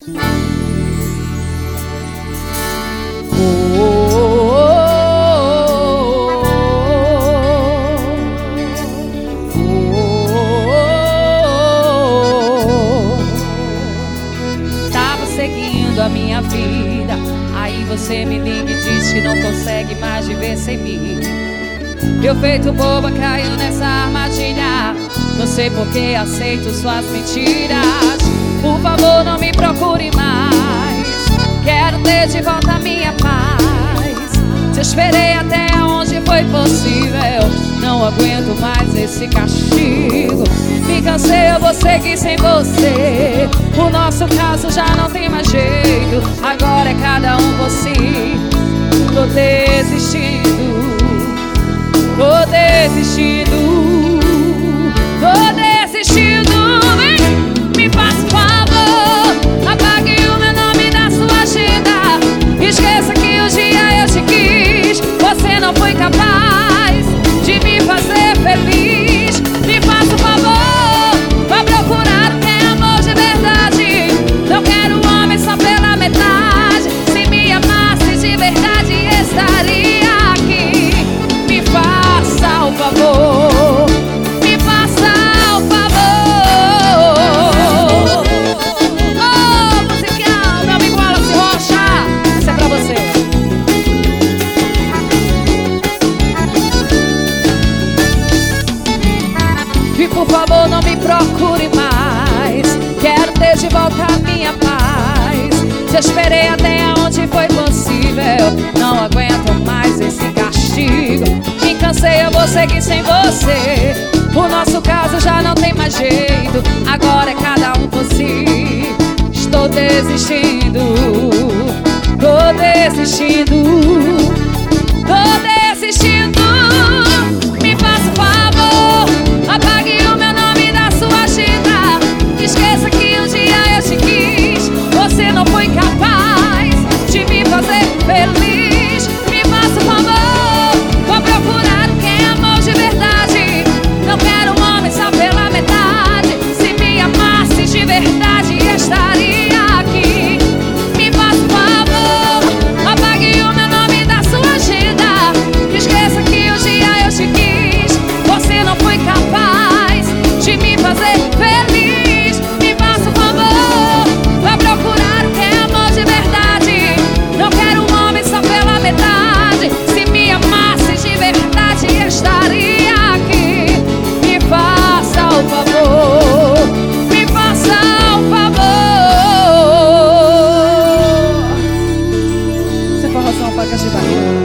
Tava seguindo a minha vida, aí você me liga e diz que não consegue mais viver sem mim. Eu feito boba caio nessa armadilha, não sei por que aceito suas mentiras. Por favor, não me procure mais, quero ter de volta a minha paz. Te esperei até onde foi possível, não aguento mais esse castigo. Me cansei, eu vou seguir sem você. O nosso caso já não tem mais jeito, agora é cada um por si. Tô desistindo, tô desistindo, tô desistindo. Me faça um favor, apague o meu nome da sua agenda. Esqueça que um dia eu te quis, você não foi capaz de me fazer feliz. Me faça um favor, vá procurar quem amor de verdade. Não quero um homem só pela metade. Se me amasse de verdade, estaria aqui. Me faça o favor, me faça o favor. Oh, musical, meu amigo Wallace Rocha, isso é pra você. E por favor, não me procure mais, quero ter de volta a minha paz. Te esperei até onde foi possível, não aguento mais esse castigo. Me cansei, eu vou seguir sem você. O nosso caso já não tem mais jeito, agora é cada um por si. Estou desistindo, tô desistindo, tô desistindo. Me faça um favor, apague o meu nome da sua agenda. Esqueça que um dia eu te quis, você não foi capaz de me fazer feliz. Me faça um favor, vou procurar quem amor de verdade. Não quero um homem só pela metade. Se me amasse de verdade, estaria aqui. Me faça um favor, apague o meu nome da sua agenda. Esqueça que um dia eu te quis, você não foi capaz de me fazer feliz. Me faça um favor, vá procurar quem amor de verdade. Não quero um homem só pela metade. Se me amasse de verdade, estaria aqui. Me faça o favor, me faça o favor. Você for razão para Cajibarra.